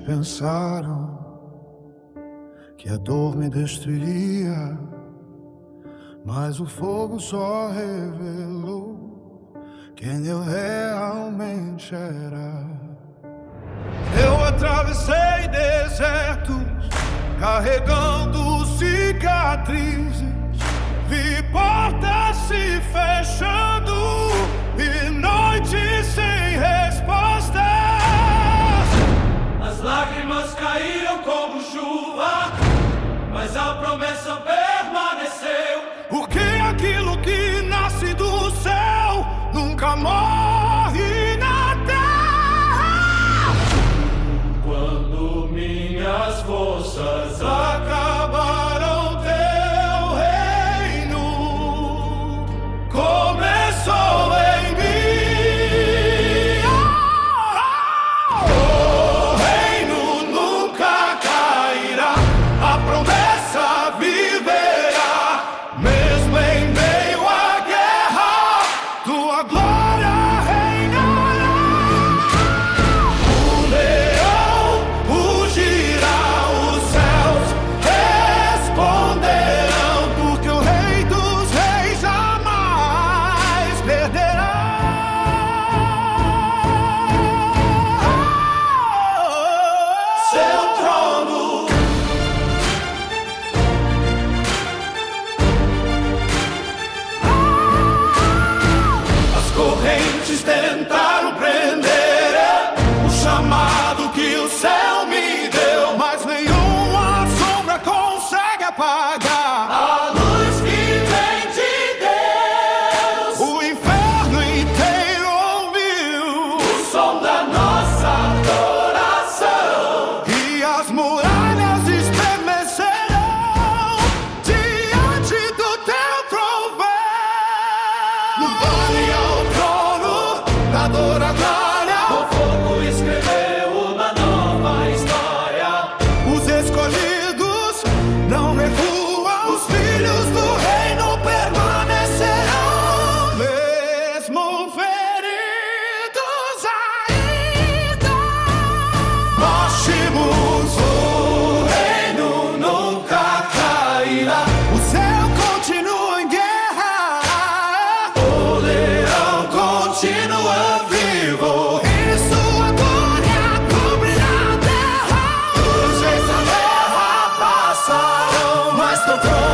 pensaram que a dor me destruiria, mas o fogo só revelou quem eu realmente era. Eu atravessei desertos, carregando cicatrizes, vi portas se fechando e noites sem respostas. As lágrimas caíram como chuva, mas a promessa permaneceu. Porque aquilo que nasce do céu nunca morre na terra. Quando minhas forças acabaram, teu reino começou em mim. O reino nunca cairá, a promessa viverá. Mesmo em meio à guerra, tua glória reinará. O leão rugirá, os céus responderão, porque o Rei dos Reis jamais perderá. Seu trono as correntes tentaram prender o chamado que o céu me deu, mas nenhuma sombra consegue apagar a luz que vem de Deus. o inferno inteiro ouviu O som da nossa adoração. e as muralhas estremecerão diante do teu trovão. No vale ao trono da dor a glória, O fogo escreveu uma nova história. os escolhidos não recuam, os filhos do reino permanecerão. Mesmo feridos ainda, nós temos o reino nunca cairá. O céu continua em guerra, o leão continua vivo, e sua glória cobrirá a terra. Os reis da terra passarão, mas teu trono